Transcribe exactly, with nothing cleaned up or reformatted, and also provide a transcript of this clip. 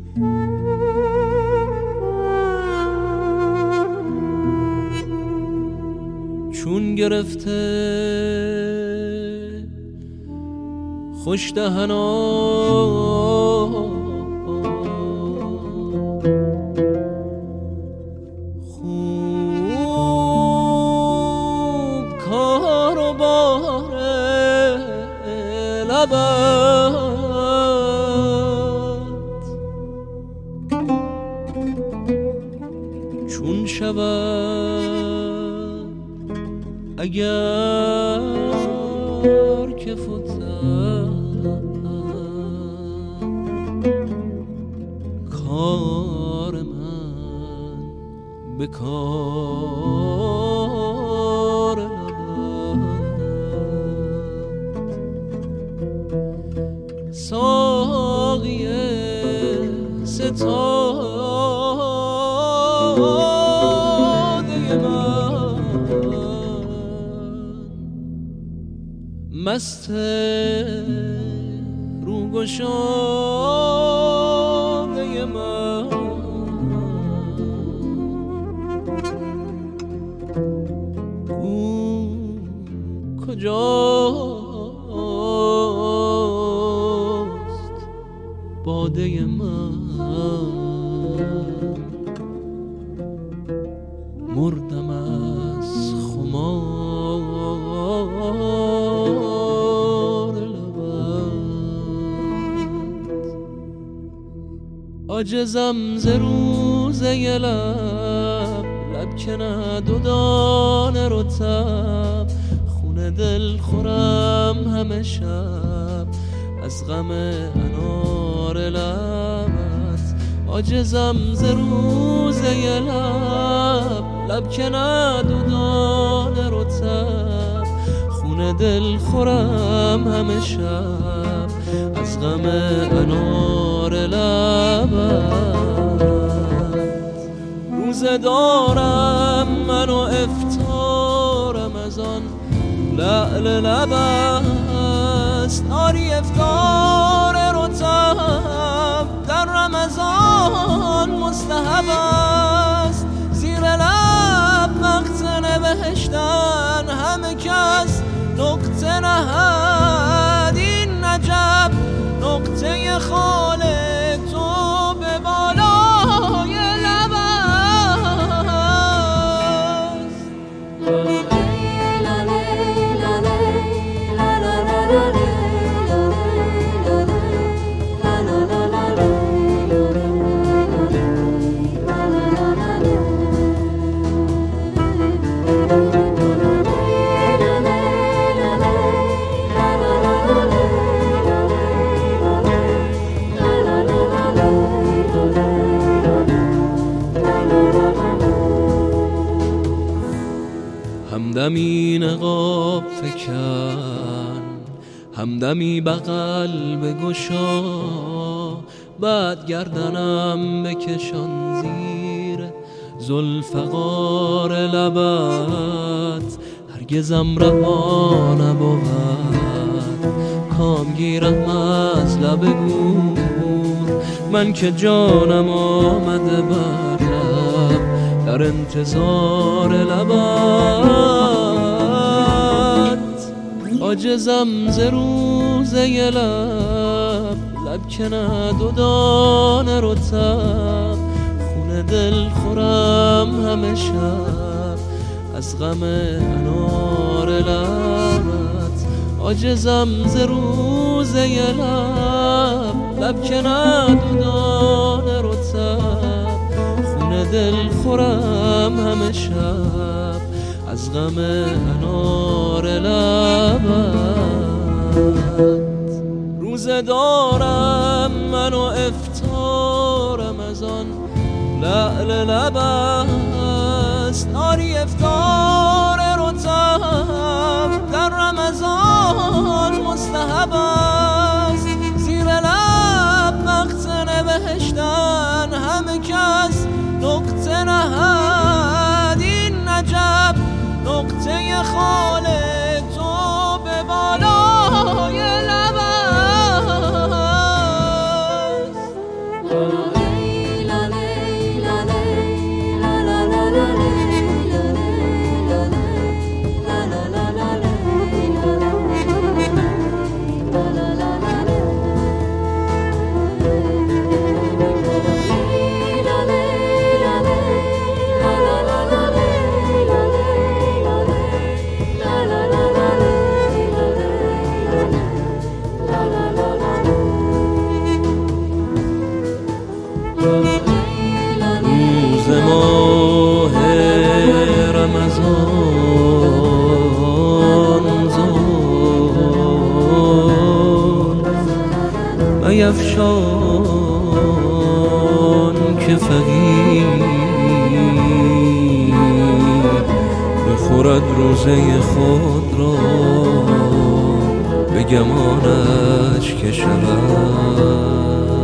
چون گرفته خوش دهنا خوب کار و بار لبت چون شود اگر که فتد کار من به کار لبت ساقی ستاده من مست روگشاده من او کجاست باده من مردم از خمار لبت عاجزم ز روزه لب لب که نه دو دانه رطب خون دل خورم همه شب از غم انار لبت عاجزم ز روزه لب لب که نه دو دانه رطب خون دل خورم همه شب از غم انار لبت روزه دارم من و افطارم از آن لعل لبست آری افطار رطب در رمضان مستحب است زیر لب وقت نوشتن همه کس نقطه نهد این نجب نقطه خال تو به بالای لب است همدمی نقاب فکن همدمی بغل بگشا بعد گردنم بکشان زیر زلفقار لبت هرگزم رها نبود کام گیرم از لب گور من که جانم آمده بر لب در انتظار لبت عاجزم ز روزه لب لب که نه دو دانه رطب خون دل خورم همه شب از غم انار لبت عاجزم ز روزه لب لب که نه دو دانه رطب خون دل خورم همه شب از غم انار لبت روزه دارم من و افطارم از آن لعل لبست آری افطار رطب در رمضان مستحب است زیر لب وقت نوشتن همه کس نقطه نهد این نجب نقطه خال تو به بالای لب است فقیر بخورد روزه خود را به گمانش که شود.